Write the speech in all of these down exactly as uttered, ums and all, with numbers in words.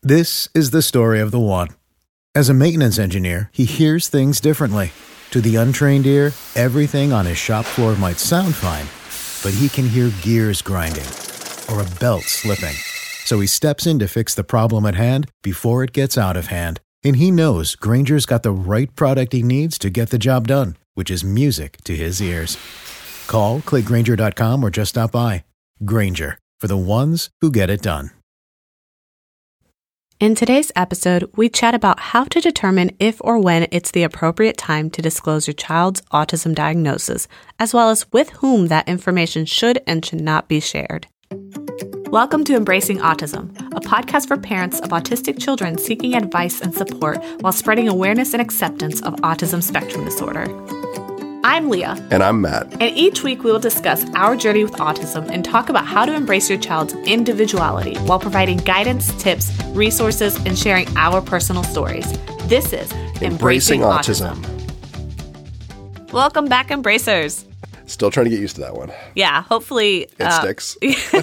This is the story of the one. As a maintenance engineer, he hears things differently. To the untrained ear, everything on his shop floor might sound fine, but he can hear gears grinding or a belt slipping. So he steps in to fix the problem at hand before it gets out of hand. And he knows Grainger's got the right product he needs to get the job done, which is music to his ears. Call, click Grainger dot com, or just stop by. Grainger, for the ones who get it done. In today's episode, we chat about how to determine if or when it's the appropriate time to disclose your child's autism diagnosis, as well as with whom that information should and should not be shared. Welcome to Embracing Autism, a podcast for parents of autistic children seeking advice and support while spreading awareness and acceptance of autism spectrum disorder. I'm Leah. And I'm Matt. And each week we will discuss our journey with autism and talk about how to embrace your child's individuality while providing guidance, tips, resources, and sharing our personal stories. This is Embracing, Embracing Autism. Autism. Welcome back, Embracers. Still trying to get used to that one. Yeah, hopefully. It uh, sticks.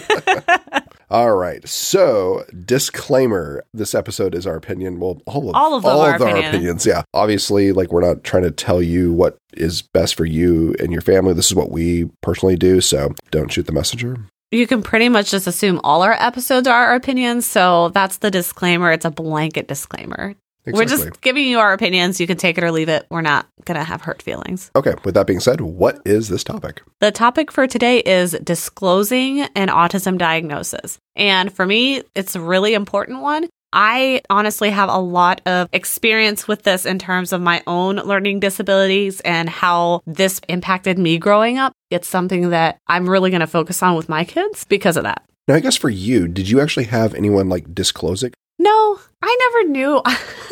All right. So, disclaimer. This episode is our opinion. Well, all of, all of, them all are of our opinion. opinions. Yeah. Obviously, like, we're not trying to tell you what is best for you and your family. This is what we personally do. So, don't shoot the messenger. You can pretty much just assume all our episodes are our opinions. So, that's the disclaimer. It's a blanket disclaimer. Exactly. We're just giving you our opinions. You can take it or leave it. We're not going to have hurt feelings. Okay. With that being said, what is this topic? The topic for today is disclosing an autism diagnosis. And for me, it's a really important one. I honestly have a lot of experience with this in terms of my own learning disabilities and how this impacted me growing up. It's something that I'm really going to focus on with my kids because of that. Now, I guess for you, did you actually have anyone like disclose it? No, I never knew.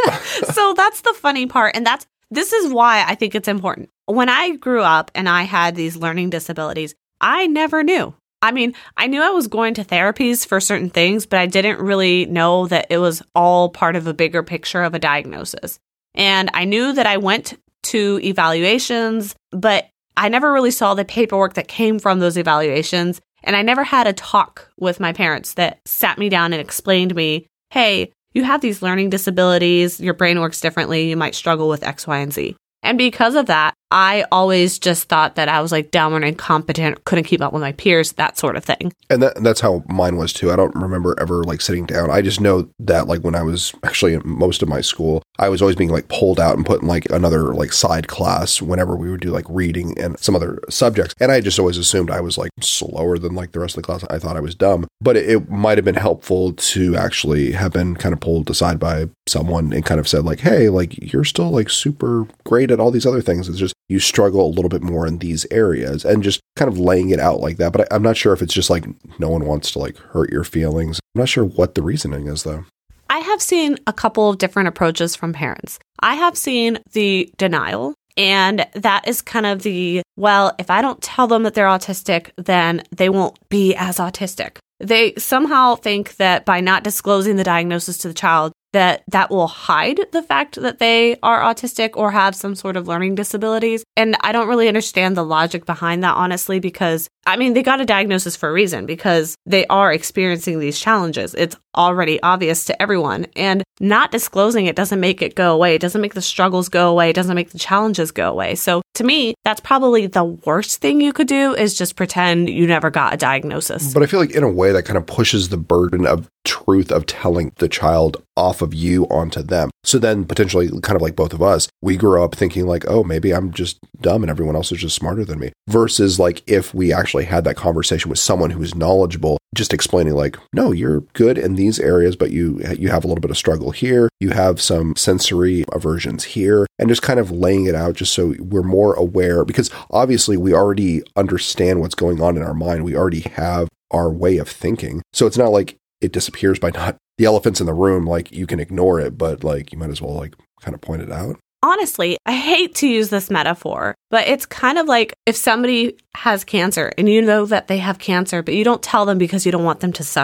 So that's the funny part. And that's this is why I think it's important. When I grew up and I had these learning disabilities, I never knew. I mean, I knew I was going to therapies for certain things, but I didn't really know that it was all part of a bigger picture of a diagnosis. And I knew that I went to evaluations, but I never really saw the paperwork that came from those evaluations. And I never had a talk with my parents that sat me down and explained to me, hey, you have these learning disabilities, your brain works differently, you might struggle with X, Y, and Z. And because of that, I always just thought that I was like dumb and incompetent, couldn't keep up with my peers, that sort of thing. And that, that's how mine was too. I don't remember ever like sitting down. I just know that like when I was actually in most of my school, I was always being like pulled out and put in like another like side class whenever we would do like reading and some other subjects. And I just always assumed I was like slower than like the rest of the class. I thought I was dumb, but it, it might have been helpful to actually have been kind of pulled aside by someone and kind of said like, hey, like you're still like super great at all these other things. It's just you struggle a little bit more in these areas and just kind of laying it out like that. But I, I'm not sure if it's just like no one wants to like hurt your feelings. I'm not sure what the reasoning is though. I have seen a couple of different approaches from parents. I have seen the denial, and that is kind of the, well, if I don't tell them that they're autistic, then they won't be as autistic. They somehow think that by not disclosing the diagnosis to the child, that that will hide the fact that they are autistic or have some sort of learning disabilities. And I don't really understand the logic behind that, honestly, because, I mean, they got a diagnosis for a reason, because they are experiencing these challenges. It's already obvious to everyone. And not disclosing it doesn't make it go away. It doesn't make the struggles go away. It doesn't make the challenges go away. So to me, that's probably the worst thing you could do, is just pretend you never got a diagnosis. But I feel like in a way that kind of pushes the burden of truth of telling the child off of you onto them. So then potentially kind of like both of us, we grew up thinking like, oh, maybe I'm just dumb and everyone else is just smarter than me. Versus like if we actually had that conversation with someone who is knowledgeable, just explaining like, no, you're good in these areas, but you you have a little bit of struggle here. You have some sensory aversions here, and just kind of laying it out just so we're more aware, because obviously we already understand what's going on in our mind. We already have our way of thinking. So it's not like it disappears by not the elephant's in the room. Like you can ignore it, but like you might as well like kind of point it out. Honestly, I hate to use this metaphor, but it's kind of like if somebody has cancer and you know that they have cancer, but you don't tell them because you don't want them to suffer.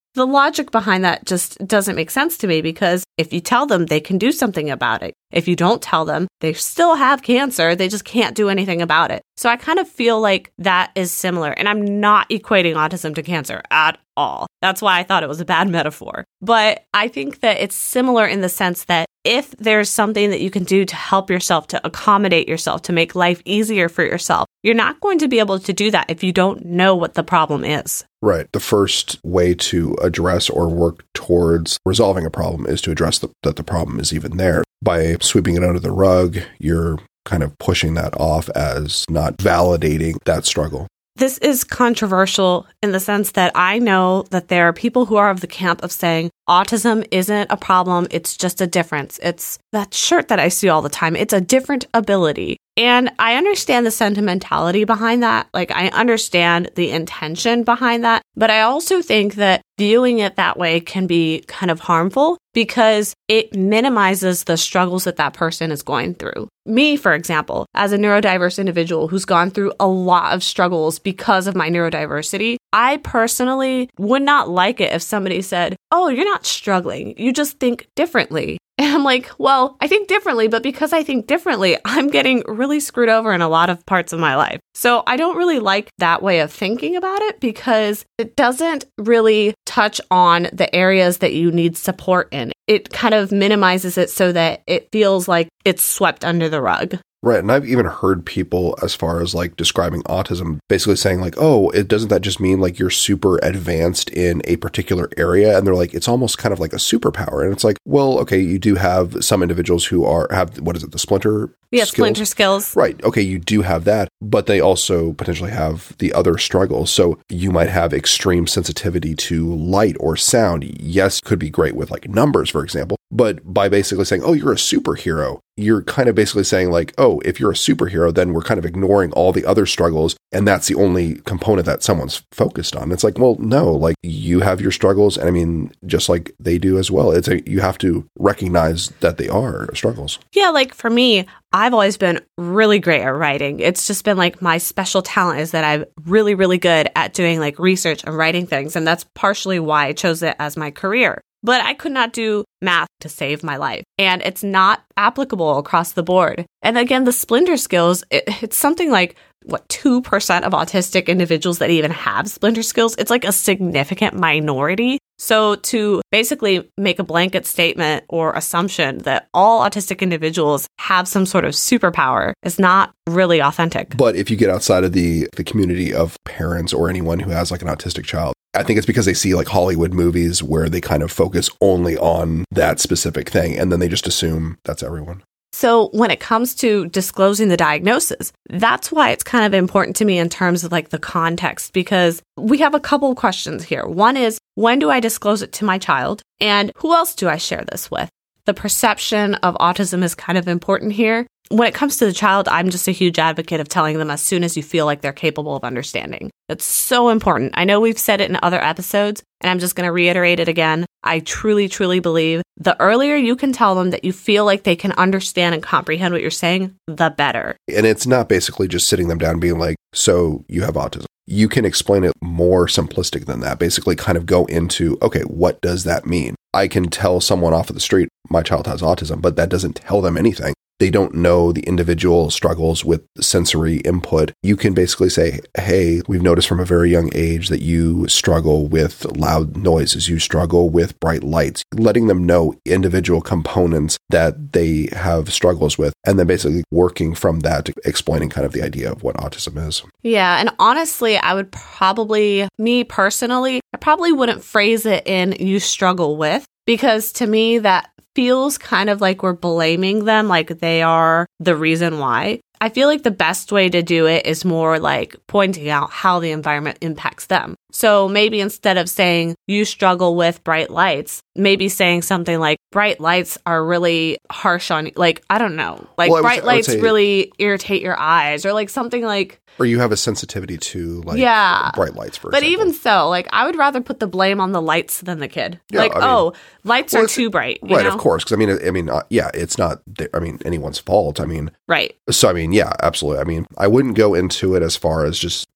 the logic behind that just doesn't make sense to me, because if you tell them, they can do something about it. If you don't tell them, they still have cancer. They just can't do anything about it. So I kind of feel like that is similar. And I'm not equating autism to cancer at all. That's why I thought it was a bad metaphor. But I think that it's similar in the sense that if there's something that you can do to help yourself, to accommodate yourself, to make life easier for yourself, you're not going to be able to do that if you don't know what the problem is. Right. The first way to address or work towards resolving a problem is to address the, that the problem is even there. By sweeping it under the rug, you're kind of pushing that off as not validating that struggle. This is controversial in the sense that I know that there are people who are of the camp of saying autism isn't a problem, it's just a difference. It's that shirt that I see all the time. It's a different ability. And I understand the sentimentality behind that. Like, I understand the intention behind that. But I also think that viewing it that way can be kind of harmful because it minimizes the struggles that that person is going through. Me, for example, as a neurodiverse individual who's gone through a lot of struggles because of my neurodiversity, I personally would not like it if somebody said, "Oh, you're not struggling. You just think differently." And I'm like, well, I think differently, but because I think differently, I'm getting really screwed over in a lot of parts of my life. So I don't really like that way of thinking about it because it doesn't really touch on the areas that you need support in. It kind of minimizes it so that it feels like it's swept under the rug. Right. And I've even heard people, as far as like describing autism, basically saying like, oh, it doesn't that just mean like you're super advanced in a particular area? And they're like, it's almost kind of like a superpower. And it's like, well, okay, you do have some individuals who are have, what is it, the splinter Yeah, skills? splinter skills. Right. Okay, you do have that, but they also potentially have the other struggles. So you might have extreme sensitivity to light or sound. Yes, could be great with like numbers, for example. But by basically saying, oh, you're a superhero, you're kind of basically saying like, oh, if you're a superhero, then we're kind of ignoring all the other struggles. And that's the only component that someone's focused on. It's like, well, no, like you have your struggles. And I mean, just like they do as well. It's a, you have to recognize that they are struggles. Yeah, like for me, I've always been really great at writing. It's just been like my special talent is that I'm really, really good at doing like research and writing things. And that's partially why I chose it as my career. But I could not do math to save my life. And it's not applicable across the board. And again, the splinter skills, it, it's something like, what, two percent of autistic individuals that even have splinter skills. It's like a significant minority. So to basically make a blanket statement or assumption that all autistic individuals have some sort of superpower is not really authentic. But if you get outside of the, the community of parents or anyone who has like an autistic child, I think it's because they see like Hollywood movies where they kind of focus only on that specific thing. And then they just assume that's everyone. So when it comes to disclosing the diagnosis, that's why it's kind of important to me in terms of like the context, because we have a couple of questions here. One is, when do I disclose it to my child? And who else do I share this with? The perception of autism is kind of important here. When it comes to the child, I'm just a huge advocate of telling them as soon as you feel like they're capable of understanding. It's so important. I know we've said it in other episodes, and I'm just going to reiterate it again. I truly, truly believe the earlier you can tell them that you feel like they can understand and comprehend what you're saying, the better. And it's not basically just sitting them down and being like, so you have autism. You can explain it more simplistic than that. Basically kind of go into, okay, what does that mean? I can tell someone off of the street, my child has autism, but that doesn't tell them anything. They don't know the individual struggles with sensory input. You can basically say, hey, we've noticed from a very young age that you struggle with loud noises. You struggle with bright lights, letting them know individual components that they have struggles with, and then basically working from that, explaining kind of the idea of what autism is. Yeah. And honestly, I would probably, me personally, I probably wouldn't phrase it in you struggle with, because to me, that feels kind of like we're blaming them, like they are the reason why. I feel like the best way to do it is more like pointing out how the environment impacts them. So maybe instead of saying you struggle with bright lights, maybe saying something like bright lights are really harsh on you. Like, I don't know, like well, bright would, lights say, really irritate your eyes, or like something like, or you have a sensitivity to like yeah. bright lights, for but example. even so, like I would rather put the blame on the lights than the kid. Yeah, like, I mean, oh, lights well, are too bright. You right, know? of course. Because I mean, I mean, uh, yeah, it's not. I mean, anyone's fault. I mean, right. So I mean, yeah, absolutely. I mean, I wouldn't go into it as far as just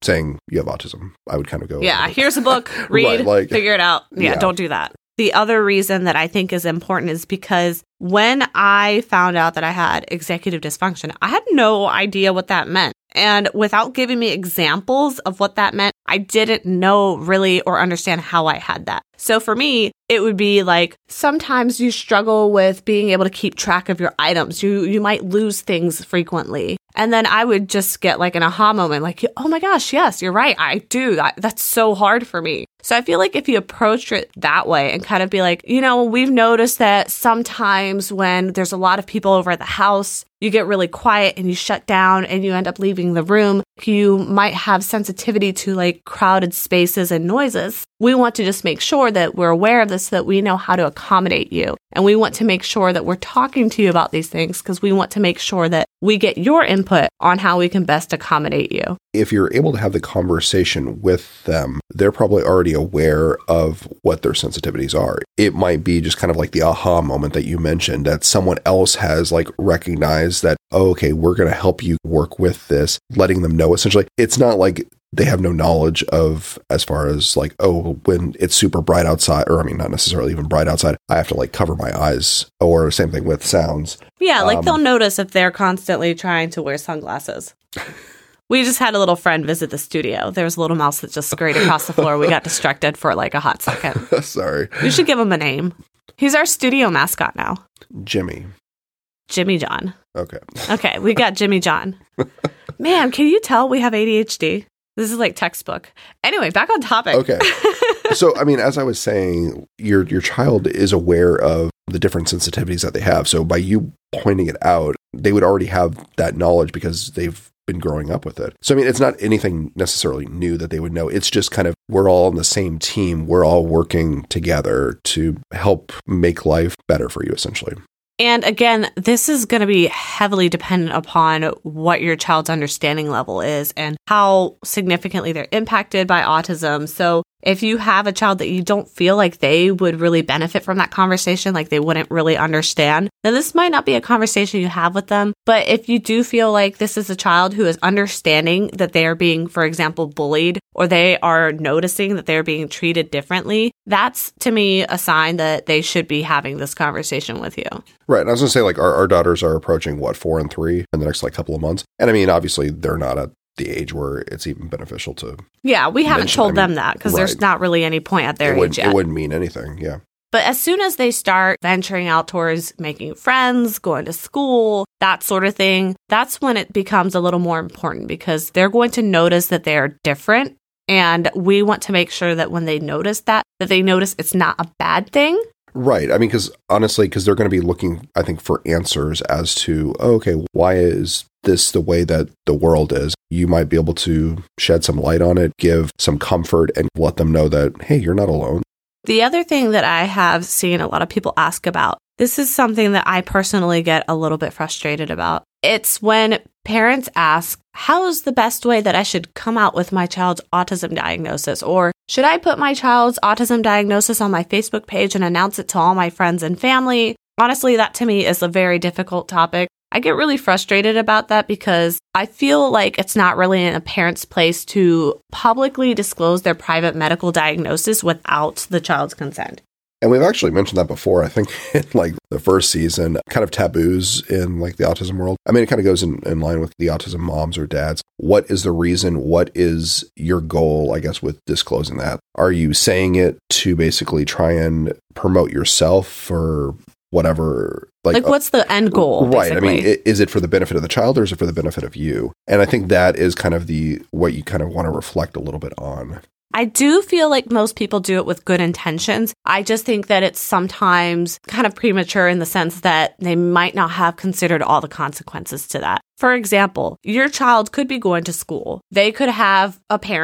saying you have autism. I would kind of go, yeah, here's a book, read, Right, like- figure it out. Yeah, Yeah. don't do that. The other reason that I think is important is because when I found out that I had executive dysfunction, I had no idea what that meant. And without giving me examples of what that meant, I didn't know really or understand how I had that. So for me, it would be like sometimes you struggle with being able to keep track of your items. You you might lose things frequently. And then I would just get like an aha moment, like, oh my gosh, yes, you're right. I do. I, that's so hard for me. So I feel like if you approach it that way and kind of be like, you know, we've noticed that sometimes when there's a lot of people over at the house, you get really quiet and you shut down and you end up leaving the room. You might have sensitivity to like crowded spaces and noises. We want to just make sure that we're aware of this so that we know how to accommodate you. And we want to make sure that we're talking to you about these things because we want to make sure that we get your input on how we can best accommodate you. If you're able to have the conversation with them, they're probably already aware of what their sensitivities are. It might be just kind of like the aha moment that you mentioned, that someone else has like recognized that, oh, okay, we're going to help you work with this, letting them know essentially. It's not like they have no knowledge of as far as like, oh, when it's super bright outside, or I mean, not necessarily even bright outside, I have to like cover my eyes, or same thing with sounds. Yeah, like Um, they'll notice if they're constantly trying to wear sunglasses. We just had a little friend visit the studio. There was a little mouse that just scurried across the floor. We got distracted for like a hot second. Sorry. We should give him a name. He's our studio mascot now. Jimmy. Jimmy John. Okay. Okay, we got Jimmy John. Man, can you tell we have A D H D? This is like textbook. Anyway, back on topic. Okay. So, I mean, as I was saying, your your child is aware of the different sensitivities that they have. So by you pointing it out, they would already have that knowledge because they've been growing up with it. So, I mean, it's not anything necessarily new that they would know. It's just kind of, we're all on the same team. We're all working together to help make life better for you, essentially. And again, this is going to be heavily dependent upon what your child's understanding level is and how significantly they're impacted by autism. So if you have a child that you don't feel like they would really benefit from that conversation, like they wouldn't really understand, then this might not be a conversation you have with them. But if you do feel like this is a child who is understanding that they are being, for example, bullied, or they are noticing that they're being treated differently, that's to me a sign that they should be having this conversation with you. Right. And I was going to say, like, our, our daughters are approaching, what, four and three in the next, like, couple of months. And I mean, obviously, they're not at the age where it's even beneficial to. Yeah, we haven't mention- told I mean, them that because right. there's not really any point at their it, age wouldn't, yet. it wouldn't mean anything. Yeah. But as soon as they start venturing out towards making friends, going to school, that sort of thing, that's when it becomes a little more important because they're going to notice that they're different. And we want to make sure that when they notice that, that they notice it's not a bad thing. Right. I mean, because honestly, because they're going to be looking, I think, for answers as to, oh, okay, why is this the way that the world is? You might be able to shed some light on it, give some comfort, and let them know that, hey, you're not alone. The other thing that I have seen a lot of people ask about, this is something that I personally get a little bit frustrated about. It's when parents ask, how is the best way that I should come out with my child's autism diagnosis? Or should I put my child's autism diagnosis on my Facebook page and announce it to all my friends and family? Honestly, that to me is a very difficult topic. I get really frustrated about that because I feel like it's not really in a parent's place to publicly disclose their private medical diagnosis without the child's consent. And we've actually mentioned that before, I think, in like the first season, kind of taboos in like the autism world. I mean, it kind of goes in, in line with the autism moms or dads. What is the reason? What is your goal, I guess, with disclosing that? Are you saying it to basically try and promote yourself or whatever? Like, like what's the end goal? Right. Basically? I mean, is it for the benefit of the child or is it for the benefit of you? And I think that is kind of the what you kind of want to reflect a little bit on. I do feel like most people do it with good intentions. I just think that it's sometimes kind of premature in the sense that they might not have considered all the consequences to that. For example, your child could be going to school. They could have a parent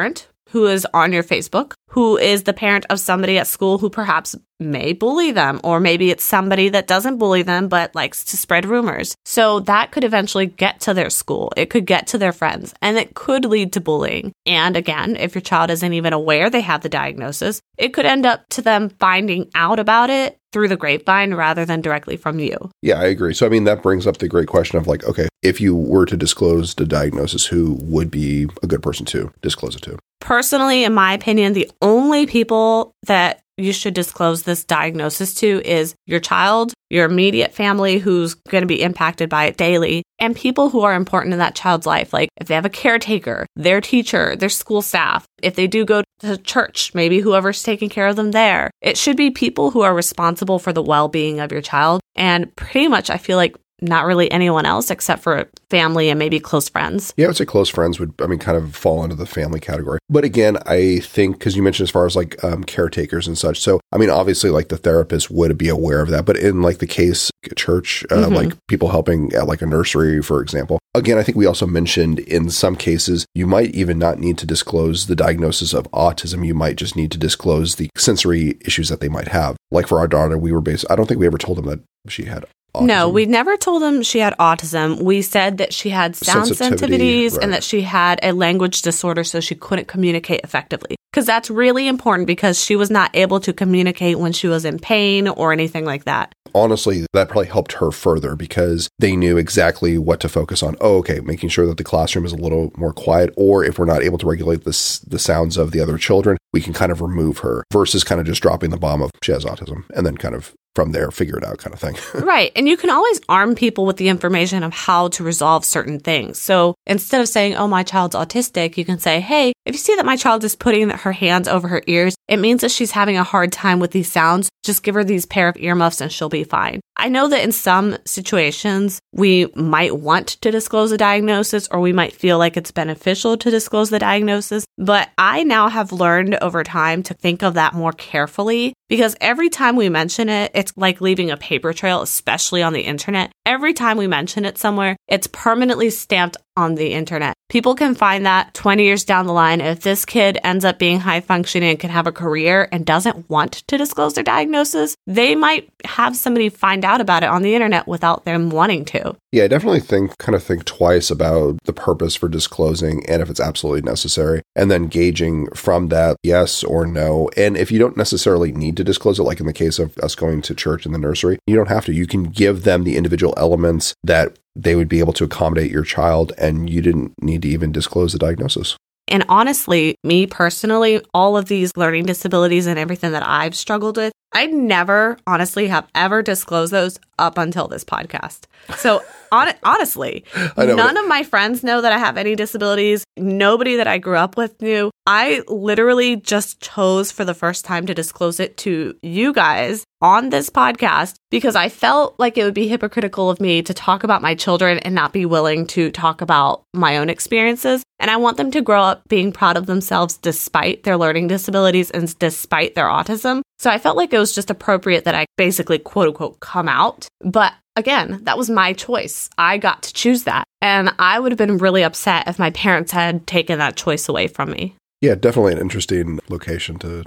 who is on your Facebook, who is the parent of somebody at school who perhaps may bully them, or maybe it's somebody that doesn't bully them but likes to spread rumors. So that could eventually get to their school. It could get to their friends, and it could lead to bullying. And again, if your child isn't even aware they have the diagnosis, it could end up to them finding out about it through the grapevine rather than directly from you. Yeah, I agree. So, I mean, that brings up the great question of like, okay, if you were to disclose the diagnosis, who would be a good person to disclose it to? Personally, in my opinion, the only people that you should disclose this diagnosis to is your child, your immediate family who's going to be impacted by it daily, and people who are important in that child's life. Like if they have a caretaker, their teacher, their school staff, if they do go to church, maybe whoever's taking care of them there. It should be people who are responsible for the well-being of your child. And pretty much, I feel like not really anyone else except for family and maybe close friends. Yeah, I would say close friends would, I mean, kind of fall into the family category. But again, I think, because you mentioned as far as like um, caretakers and such. So, I mean, obviously like the therapist would be aware of that. But in like the case church, uh, mm-hmm. like people helping at like a nursery, for example. Again, I think we also mentioned in some cases, you might even not need to disclose the diagnosis of autism. You might just need to disclose the sensory issues that they might have. Like for our daughter, we were based, I don't think we ever told them that she had autism. No, we never told them she had autism. We said that she had sound Sensitivity, sensitivities right. and that she had a language disorder, so she couldn't communicate effectively. Because that's really important, because she was not able to communicate when she was in pain or anything like that. Honestly, that probably helped her further because they knew exactly what to focus on. Oh, okay, making sure that the classroom is a little more quiet, or if we're not able to regulate this, the sounds of the other children, we can kind of remove her versus kind of just dropping the bomb of she has autism and then kind of from there, figure it out kind of thing. Right. And you can always arm people with the information of how to resolve certain things. So instead of saying, oh, my child's autistic, you can say, hey, if you see that my child is putting her hands over her ears, it means that she's having a hard time with these sounds. Just give her these pair of earmuffs and she'll be fine. I know that in some situations, we might want to disclose a diagnosis, or we might feel like it's beneficial to disclose the diagnosis. But I now have learned over time to think of that more carefully, because every time we mention it, it's like leaving a paper trail, especially on the internet. Every time we mention it somewhere, it's permanently stamped on the internet. People can find that twenty years down the line. If this kid ends up being high functioning and can have a career and doesn't want to disclose their diagnosis, they might have somebody find out about it on the internet without them wanting to. Yeah, I definitely think, kind of think twice about the purpose for disclosing and if it's absolutely necessary, and then gauging from that yes or no. And if you don't necessarily need to disclose it, like in the case of us going to church in the nursery, you don't have to. You can give them the individual elements that they would be able to accommodate your child, and you didn't need to even disclose the diagnosis. And honestly, me personally, all of these learning disabilities and everything that I've struggled with, I never honestly have ever disclosed those up until this podcast. So on, honestly, know, none but- of my friends know that I have any disabilities. Nobody that I grew up with knew. I literally just chose for the first time to disclose it to you guys on this podcast because I felt like it would be hypocritical of me to talk about my children and not be willing to talk about my own experiences. And I want them to grow up being proud of themselves despite their learning disabilities and despite their autism. So I felt like it was just appropriate that I basically, quote unquote, come out. But again, that was my choice. I got to choose that. And I would have been really upset if my parents had taken that choice away from me. Yeah, definitely an interesting location to,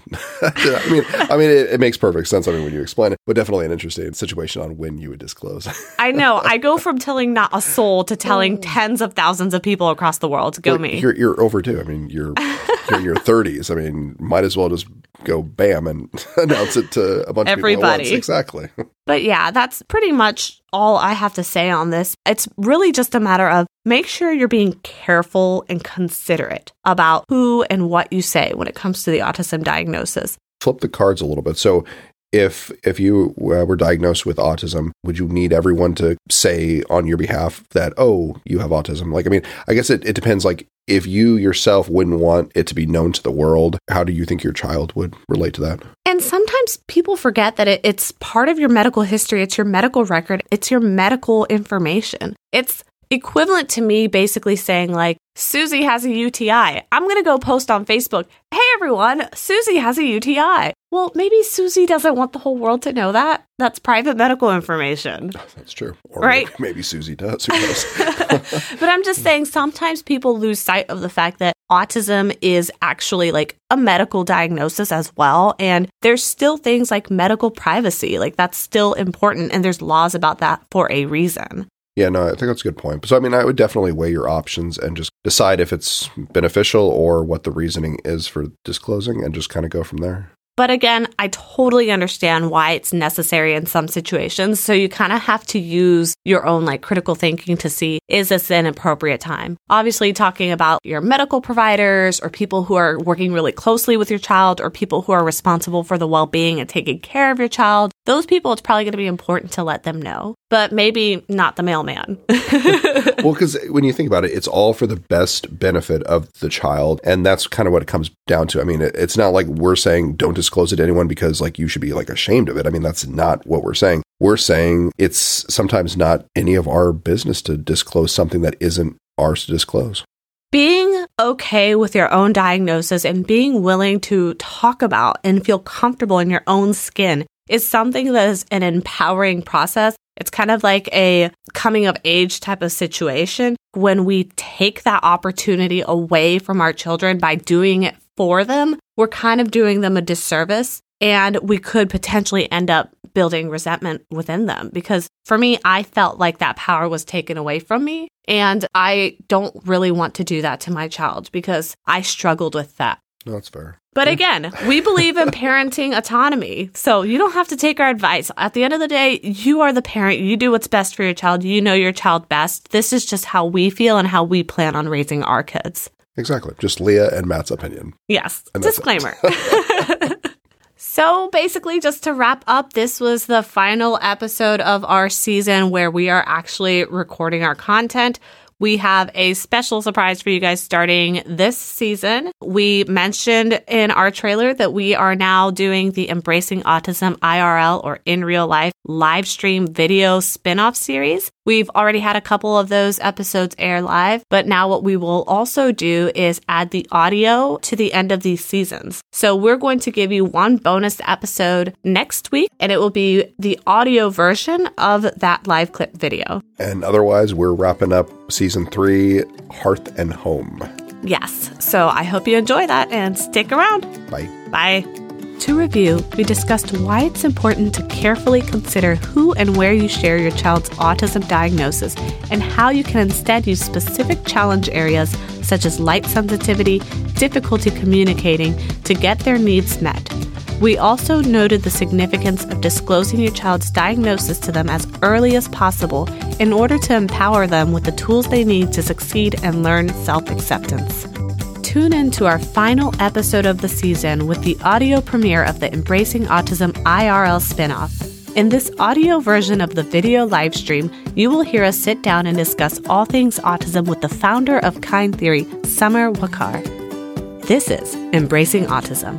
I mean, I mean, it, it makes perfect sense. I mean, when you explain it, but definitely an interesting situation on when you would disclose. I know. I go from telling not a soul to telling tens of thousands of people across the world. Go well, me. You're, you're overdue. I mean, you're, you're in your thirties. I mean, might as well just go bam and announce it to a bunch Everybody. of people at once. Exactly. But yeah, that's pretty much all I have to say on this. It's really just a matter of make sure you're being careful and considerate about who and what you say when it comes to the autism diagnosis. Flip the cards a little bit. So if if you uh, were diagnosed with autism, would you need everyone to say on your behalf that, oh, you have autism? Like, I mean, I guess it, it depends. Like, if you yourself wouldn't want it to be known to the world, how do you think your child would relate to that? And sometimes people forget that it, it's part of your medical history. It's your medical record. It's your medical information. It's equivalent to me basically saying like, Susie has a U T I. I'm going to go post on Facebook, hey everyone, Susie has a U T I. Well, maybe Susie doesn't want the whole world to know that. That's private medical information. That's true. Or right? maybe, maybe Susie does. Who knows? But I'm just saying sometimes people lose sight of the fact that autism is actually like a medical diagnosis as well. And there's still things like medical privacy. Like that's still important. And there's laws about that for a reason. Yeah, no, I think that's a good point. So, I mean, I would definitely weigh your options and just decide if it's beneficial or what the reasoning is for disclosing and just kind of go from there. But again, I totally understand why it's necessary in some situations. So you kind of have to use your own like critical thinking to see, is this an appropriate time? Obviously, talking about your medical providers or people who are working really closely with your child or people who are responsible for the well-being and taking care of your child, those people, it's probably going to be important to let them know. But maybe not the mailman. Well, because when you think about it, it's all for the best benefit of the child. And that's kind of what it comes down to. I mean, it, it's not like we're saying don't disclose it to anyone because like you should be like ashamed of it. I mean, that's not what we're saying. We're saying it's sometimes not any of our business to disclose something that isn't ours to disclose. Being okay with your own diagnosis and being willing to talk about and feel comfortable in your own skin is something that is an empowering process. It's kind of like a coming of age type of situation. When we take that opportunity away from our children by doing it for them, we're kind of doing them a disservice, and we could potentially end up building resentment within them. Because for me, I felt like that power was taken away from me, and I don't really want to do that to my child because I struggled with that. No, that's fair. But again, we believe in parenting autonomy. So you don't have to take our advice. At the end of the day, you are the parent. You do what's best for your child. You know your child best. This is just how we feel and how we plan on raising our kids. Exactly. Just Leah and Matt's opinion. Yes. Disclaimer. So basically, just to wrap up, this was the final episode of our season where we are actually recording our content. We have a special surprise for you guys starting this season. We mentioned in our trailer that we are now doing the Embracing Autism I R L or in real life live stream video spin-off series. We've already had a couple of those episodes air live, but now what we will also do is add the audio to the end of these seasons. So we're going to give you one bonus episode next week, and it will be the audio version of that live clip video. And otherwise, we're wrapping up season three, Hearth and Home. Yes. So I hope you enjoy that and stick around. Bye. Bye. To review, we discussed why it's important to carefully consider who and where you share your child's autism diagnosis and how you can instead use specific challenge areas such as light sensitivity, difficulty communicating to get their needs met. We also noted the significance of disclosing your child's diagnosis to them as early as possible in order to empower them with the tools they need to succeed and learn self-acceptance. Tune in to our final episode of the season with the audio premiere of the Embracing Autism I R L spinoff. In this audio version of the video live stream, you will hear us sit down and discuss all things autism with the founder of Kind Theory, Summer Wakar. This is Embracing Autism.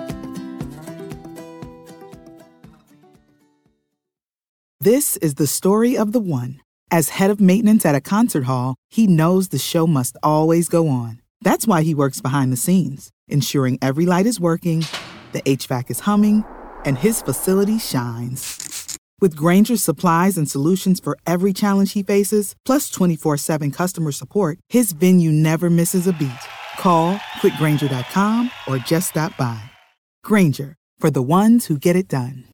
This is the story of the one. As head of maintenance at a concert hall, he knows the show must always go on. That's why he works behind the scenes, ensuring every light is working, the H V A C is humming, and his facility shines. With Grainger's supplies and solutions for every challenge he faces, plus twenty-four seven customer support, his venue never misses a beat. Call quick grainger dot com or just stop by. Grainger, for the ones who get it done.